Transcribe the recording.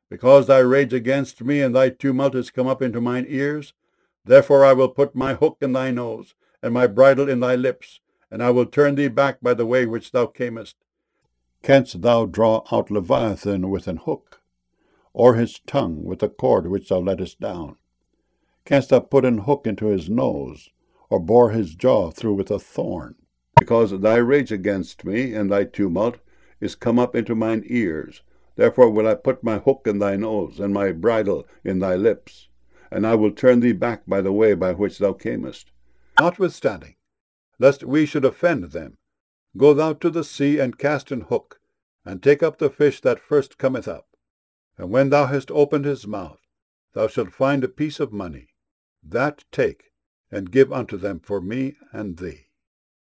Because thy rage against me and thy tumult is come up into mine ears, therefore I will put my hook in thy nose, and my bridle in thy lips, and I will turn thee back by the way which thou camest. Canst thou draw out Leviathan with an hook, or his tongue with a cord which thou lettest down? Canst thou put an hook into his nose, or bore his jaw through with a thorn? Because thy rage against me and thy tumult is come up into mine ears, therefore will I put my hook in thy nose, and my bridle in thy lips, and I will turn thee back by the way by which thou camest. Notwithstanding, lest we should offend them, go thou to the sea, and cast an hook, and take up the fish that first cometh up. And when thou hast opened his mouth, thou shalt find a piece of money. That take, and give unto them for me and thee.